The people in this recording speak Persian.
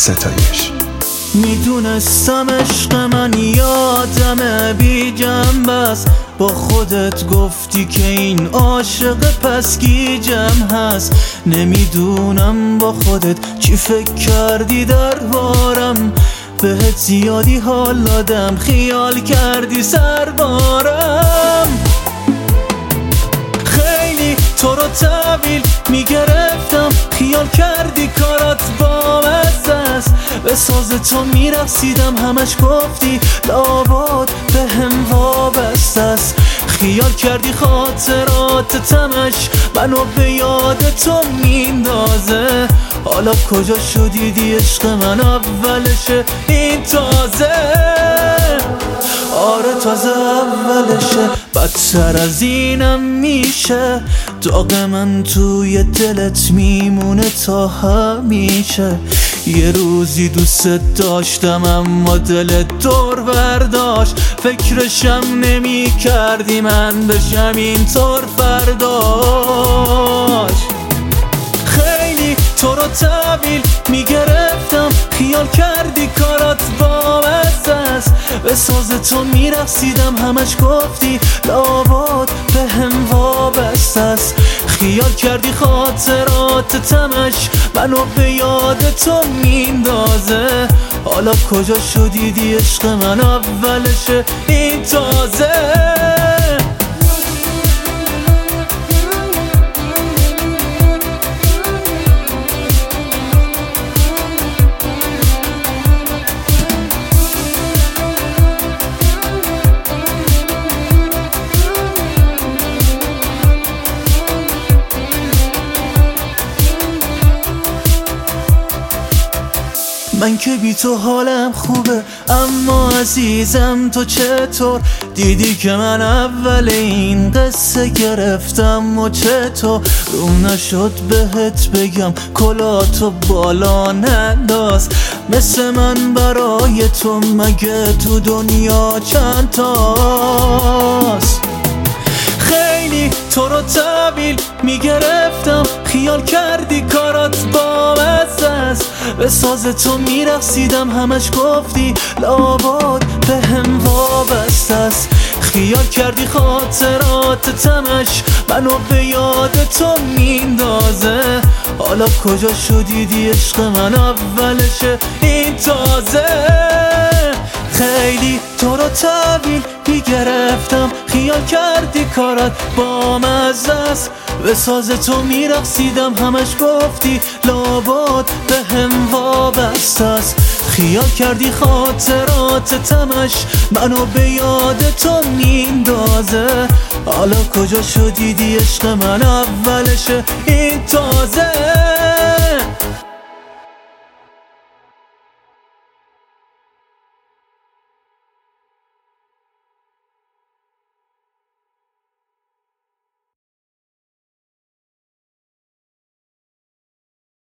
ستایش. میدونستم عشق من یادمه بی جنبه است، با خودت گفتی که این عاشق پس گیجم هست. نمیدونم با خودت چی فکر کردی دربارم، بهت زیادی حال دادم خیال کردی سربارم. خیلی تو رو تحویل میگرفتم، خیال کردی کارات بامزه است. به ساز تو میرقصیدم همش گفتی لابد به هم وابسته است. خیال کردی خاطرات تمش منو به یاد تو میندازه. حالا کجا شدیدی عشق من اولشه این تازه. آره تازه اولشه، بدتر از اینم میشه. داغ من توی دلت میمونه تا همیشه. یه روزی دوست داشتم اما دلت دور برداشت. فکرشم نمی کردی من بشم اینطور فرداش. خیلی تو رو تحویل میگرفتم، خیال کردی کارات بامزه است. به ساز تو میرقصیدم همش گفتی لابد به هم وابسته است. خیال کردی خاطرات تمش منو به یاد تو میندازه. حالا کجا شدیدی عشق من اولشه این تازه. من که بی تو حالم خوبه، اما عزیزم تو چطور؟ دیدی که من اول این قصه گرفتم و چطور؟ روم نشد بهت بگم کلاتو بالا ننداز. مثل من برای تو مگه تو دنیا چند تاست؟ خیلی تو رو تحویل میگرفتم، خیال کردی کارات بامزه است. به ساز تو میرقصیدم همش گفتی لابد به هم وابسته است. خیال کردی خاطرات تمش منو به یاد تو میندازه. حالا کجا شدیدی عشق من اولشه این تازه. خیلی تو رو تحویل میگرفتم، خیال کردی کارات بامزه است. به ساز تو میرقصیدم همش گفتی لابد به هم وابسته است. خیال کردی خاطرات تمش منو به یاد تو میندازه. حالا کجا شدیدی عشق من اولشه این تازه.